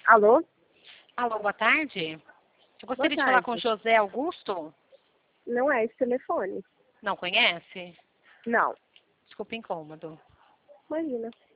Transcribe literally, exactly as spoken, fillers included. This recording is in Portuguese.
Alô? Alô, boa tarde. Eu gostaria Boa de tarde. falar com José Augusto. Não é esse telefone. Não conhece? Não. Desculpa, incômodo. Imagina.